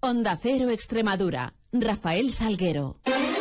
Onda Cero Extremadura. Rafael Salguero.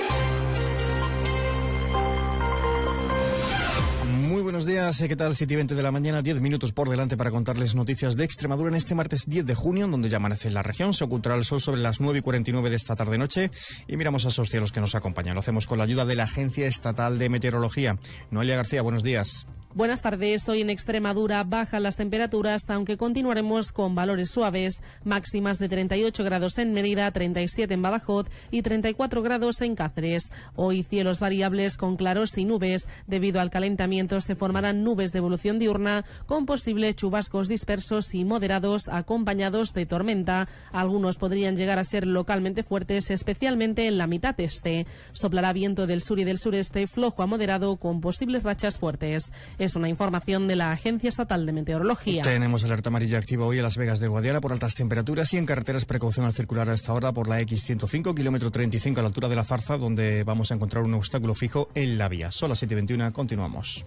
Muy buenos días, ¿qué tal? 7:20 de la mañana, 10 minutos por delante para contarles noticias de Extremadura en este martes 10 de junio, donde ya amanece en la región. Se ocultará el sol sobre las 9:49 de esta tarde-noche y miramos a esos cielos que nos acompañan. Lo hacemos con la ayuda de la Agencia Estatal de Meteorología. Noelia García, buenos días. Buenas tardes. Hoy en Extremadura bajan las temperaturas, aunque continuaremos con valores suaves, máximas de 38 grados en Mérida, 37 en Badajoz y 34 grados en Cáceres. Hoy cielos variables con claros y nubes. Debido al calentamiento se formarán nubes de evolución diurna con posibles chubascos dispersos y moderados acompañados de tormenta. Algunos podrían llegar a ser localmente fuertes, especialmente en la mitad este. Soplará viento del sur y del sureste flojo a moderado con posibles rachas fuertes. Es una información de la Agencia Estatal de Meteorología. Tenemos alerta amarilla activa hoy en Las Vegas de Guadiana por altas temperaturas y en carreteras precaución al circular a esta hora por la X105, kilómetro 35 a la altura de la Zarza, donde vamos a encontrar un obstáculo fijo en la vía. Son las 7:21, continuamos.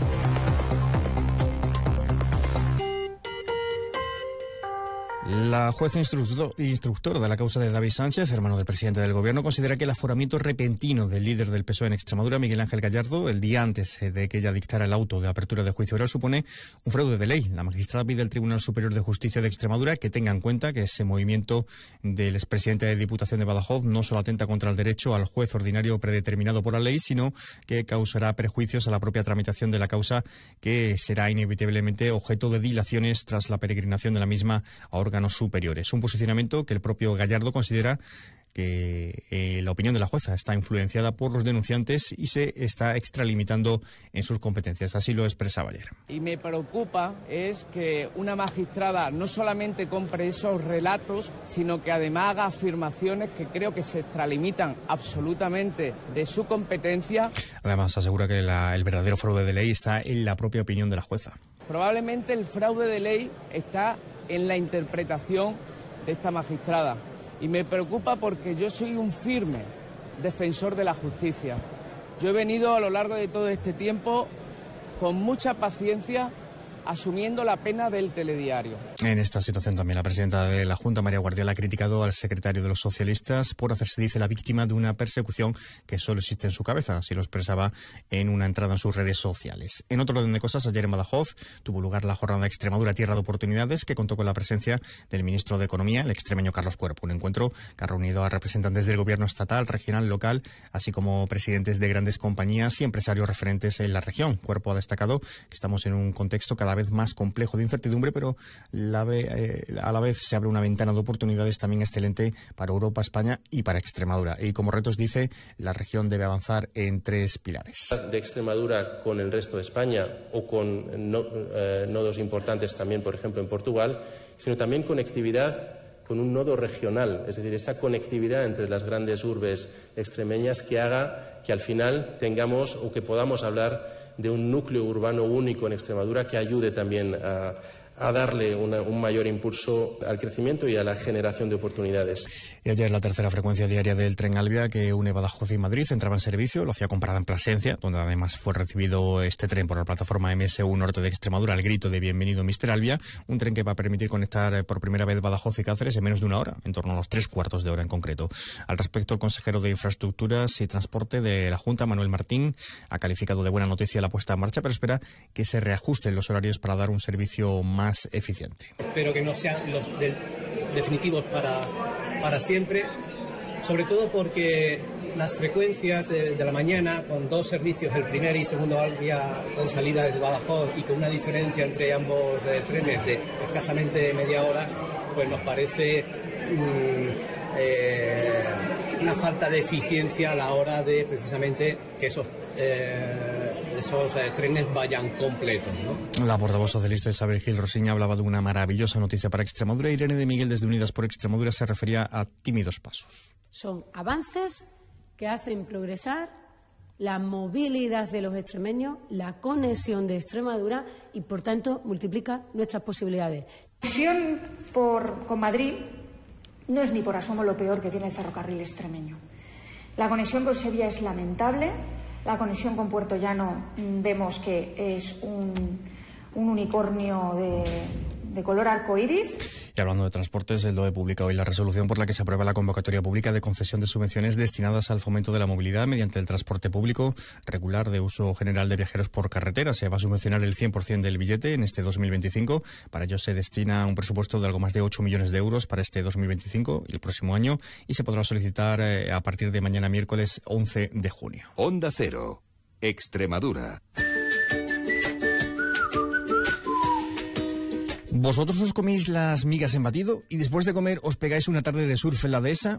La jueza instructora de la causa de David Sánchez, hermano del presidente del Gobierno, considera que el aforamiento repentino del líder del PSOE en Extremadura, Miguel Ángel Gallardo, el día antes de que ella dictara el auto de apertura de juicio oral, supone un fraude de ley. La magistrada pide al Tribunal Superior de Justicia de Extremadura que tenga en cuenta que ese movimiento del expresidente de Diputación de Badajoz no solo atenta contra el derecho al juez ordinario predeterminado por la ley, sino que causará perjuicios a la propia tramitación de la causa, que será inevitablemente objeto de dilaciones tras la peregrinación de la misma a órganos superiores. Un posicionamiento que el propio Gallardo considera que la opinión de la jueza está influenciada por los denunciantes y se está extralimitando en sus competencias. Así lo expresaba ayer. Y me preocupa es que una magistrada no solamente compre esos relatos, sino que además haga afirmaciones que creo que se extralimitan absolutamente de su competencia. Además asegura que el verdadero fraude de ley está en la propia opinión de la jueza. Probablemente el fraude de ley está en la interpretación de esta magistrada. Y me preocupa porque yo soy un firme defensor de la justicia. Yo he venido a lo largo de todo este tiempo con mucha paciencia asumiendo la pena del telediario. En esta situación también la presidenta de la Junta, María Guardiola, ha criticado al secretario de los socialistas por hacerse, dice, la víctima de una persecución que solo existe en su cabeza. Así lo expresaba en una entrada en sus redes sociales. En otro orden de cosas, ayer en Badajoz tuvo lugar la jornada de Extremadura Tierra de Oportunidades, que contó con la presencia del ministro de Economía, el extremeño Carlos Cuerpo. Un encuentro que ha reunido a representantes del gobierno estatal, regional, local, así como presidentes de grandes compañías y empresarios referentes en la región. Cuerpo ha destacado que estamos en un contexto cada vez más complejo de incertidumbre, pero a la vez se abre una ventana de oportunidades también excelente para Europa, España y para Extremadura. Y como retos, dice, la región debe avanzar en 3 pilares. De Extremadura con el resto de España o con nodos importantes también, por ejemplo, en Portugal, sino también conectividad con un nodo regional, es decir, esa conectividad entre las grandes urbes extremeñas que haga que al final tengamos o que podamos hablar de un núcleo urbano único en Extremadura que ayude también a darle un mayor impulso al crecimiento y a la generación de oportunidades. Y ayer la tercera frecuencia diaria del tren Albia, que une Badajoz y Madrid, entraba en servicio. Lo hacía con parada en Plasencia, donde además fue recibido este tren por la plataforma MSU Norte de Extremadura al grito de bienvenido Mr. Albia, un tren que va a permitir conectar por primera vez Badajoz y Cáceres en menos de una hora, en torno a los 3/4 de hora en concreto. Al respecto, el consejero de Infraestructuras y Transporte de la Junta, Manuel Martín, ha calificado de buena noticia la puesta en marcha, pero espera que se reajusten los horarios para dar un servicio más eficiente. Pero que no sean los definitivos para siempre, sobre todo porque las frecuencias de la mañana, con 2 servicios, el primer y segundo Albia con salida desde Badajoz y con una diferencia entre ambos trenes de escasamente media hora, pues nos parece una falta de eficiencia a la hora de precisamente que esos trenes vayan completos, ¿no? La portavoz socialista Isabel Gil Rosiña hablaba de una maravillosa noticia para Extremadura. Irene de Miguel, desde Unidas por Extremadura, se refería a tímidos pasos. Son avances que hacen progresar la movilidad de los extremeños, la conexión de Extremadura y, por tanto, multiplica nuestras posibilidades. La conexión con Madrid no es ni por asomo lo peor que tiene el ferrocarril extremeño. La conexión con Sevilla es lamentable. La conexión con Puertollano vemos que es un unicornio de color arcoíris. Y hablando de transportes, el DOE publica hoy la resolución por la que se aprueba la convocatoria pública de concesión de subvenciones destinadas al fomento de la movilidad mediante el transporte público regular de uso general de viajeros por carretera. Se va a subvencionar el 100% del billete en este 2025. Para ello se destina un presupuesto de algo más de 8 millones de euros para este 2025 y el próximo año, y se podrá solicitar a partir de mañana miércoles 11 de junio. Onda Cero, Extremadura. ¿Vosotros os coméis las migas en batido y después de comer os pegáis una tarde de surf en la dehesa?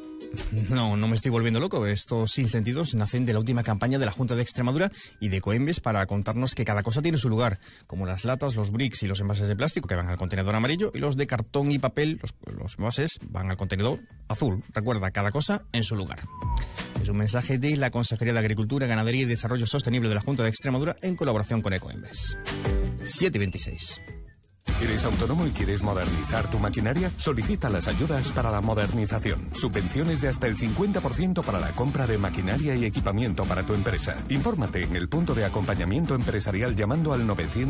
No me estoy volviendo loco. Estos sinsentidos nacen de la última campaña de la Junta de Extremadura y de Ecoembes para contarnos que cada cosa tiene su lugar, como las latas, los bricks y los envases de plástico que van al contenedor amarillo, y los de cartón y papel, los envases, van al contenedor azul. Recuerda, cada cosa en su lugar. Es un mensaje de la Consejería de Agricultura, Ganadería y Desarrollo Sostenible de la Junta de Extremadura en colaboración con Ecoembes. 7:26. ¿Eres autónomo y quieres modernizar tu maquinaria? Solicita las ayudas para la modernización. Subvenciones de hasta el 50% para la compra de maquinaria y equipamiento para tu empresa. Infórmate en el punto de acompañamiento empresarial llamando al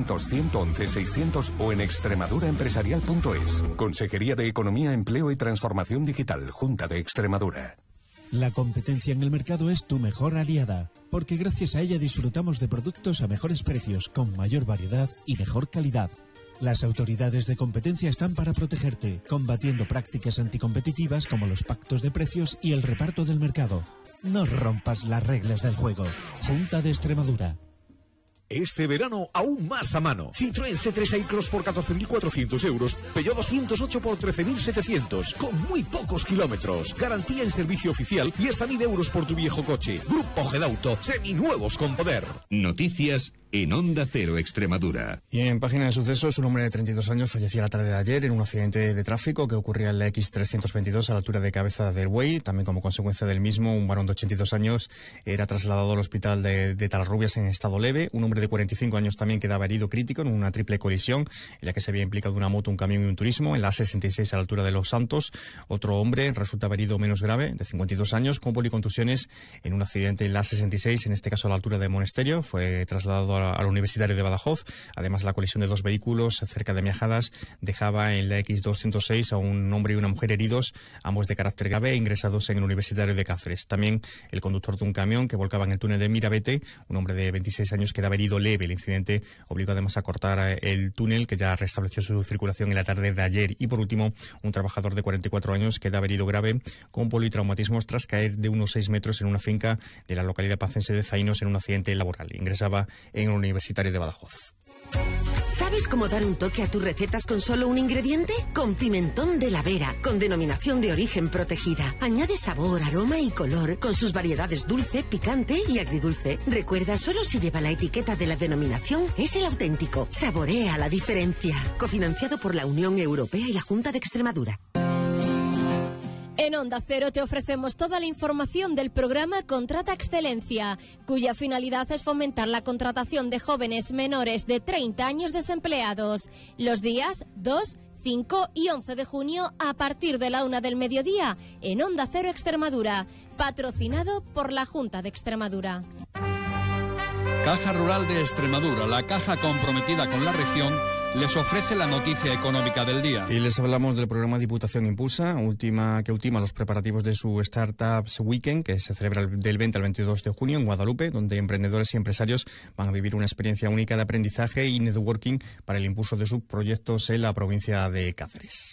900-111-600 o en extremaduraempresarial.es. Consejería de Economía, Empleo y Transformación Digital, Junta de Extremadura. La competencia en el mercado es tu mejor aliada, porque gracias a ella disfrutamos de productos a mejores precios, con mayor variedad y mejor calidad. Las autoridades de competencia están para protegerte, combatiendo prácticas anticompetitivas como los pactos de precios y el reparto del mercado. No rompas las reglas del juego. Junta de Extremadura. Este verano aún más a mano. Citroën C3 iCross por 14.400 euros. Peugeot 208 por 13.700. Con muy pocos kilómetros. Garantía en servicio oficial y hasta 1.000 euros por tu viejo coche. Grupo Gedauto. Seminuevos con poder. Noticias en Onda Cero Extremadura. Y en página de sucesos, un hombre de 32 años fallecía la tarde de ayer en un accidente de tráfico que ocurría en la X322 a la altura de Cabeza del Buey. También como consecuencia del mismo, un varón de 82 años era trasladado al hospital de Talarrubias en estado leve. Un hombre de 45 años también quedaba herido crítico en una triple colisión en la que se había implicado una moto, un camión y un turismo en la A66 a la altura de Los Santos. Otro hombre resultaba herido menos grave, de 52 años, con policontusiones en un accidente en la A66, en este caso a la altura de Monesterio. Fue trasladado al Universitario de Badajoz. Además, la colisión de dos vehículos cerca de Miajadas dejaba en la X206 a un hombre y una mujer heridos, ambos de carácter grave, ingresados en el Universitario de Cáceres. También el conductor de un camión que volcaba en el túnel de Mirabete, un hombre de 26 años, quedaba herido leve. El incidente obligó además a cortar el túnel, que ya restableció su circulación en la tarde de ayer. Y por último, un trabajador de 44 años quedaba herido grave con politraumatismos tras caer de unos 6 metros en una finca de la localidad pacense de Zainos en un accidente laboral. Ingresaba en el Universitario de Badajoz. ¿Sabes cómo dar un toque a tus recetas con solo un ingrediente? Con pimentón de la Vera, con denominación de origen protegida. Añade sabor, aroma y color, con sus variedades dulce, picante y agridulce. Recuerda, solo si lleva la etiqueta de la denominación es el auténtico. Saborea la diferencia. Cofinanciado por la Unión Europea y la Junta de Extremadura. En Onda Cero te ofrecemos toda la información del programa Contrata Excelencia, cuya finalidad es fomentar la contratación de jóvenes menores de 30 años desempleados. Los días 2, 5 y 11 de junio a partir de la 1 del mediodía en Onda Cero Extremadura, patrocinado por la Junta de Extremadura. Caja Rural de Extremadura, la caja comprometida con la región, les ofrece la noticia económica del día. Y les hablamos del programa Diputación Impulsa, que ultima los preparativos de su Startups Weekend, que se celebra del 20 al 22 de junio en Guadalupe, donde emprendedores y empresarios van a vivir una experiencia única de aprendizaje y networking para el impulso de sus proyectos en la provincia de Cáceres.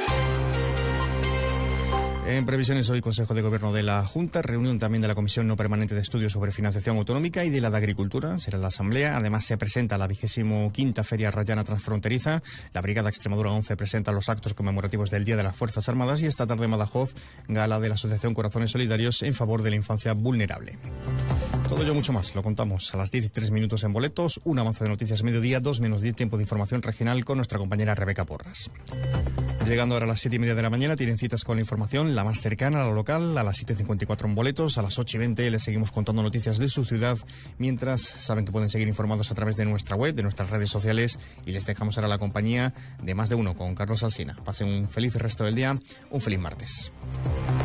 En previsiones, hoy Consejo de Gobierno de la Junta, reunión también de la Comisión No Permanente de Estudios sobre Financiación Autonómica y de la de Agricultura, será la Asamblea. Además, se presenta la 25ª Feria Rayana Transfronteriza. La Brigada Extremadura 11 presenta los actos conmemorativos del Día de las Fuerzas Armadas y esta tarde en Badajoz, gala de la Asociación Corazones Solidarios en favor de la infancia vulnerable. Todo ello mucho más, lo contamos a las 10 y 3 minutos en Boletos, un avance de noticias mediodía, 2 menos 10 tiempo de información regional con nuestra compañera Rebeca Porras. Llegando ahora a las 7:30 de la mañana, tienen citas con la información, la más cercana, la local, a las 7:54 en Boletos, a las 8:20 les seguimos contando noticias de su ciudad, mientras saben que pueden seguir informados a través de nuestra web, de nuestras redes sociales, y les dejamos ahora la compañía de Más de Uno con Carlos Alsina. Pasen un feliz resto del día, un feliz martes.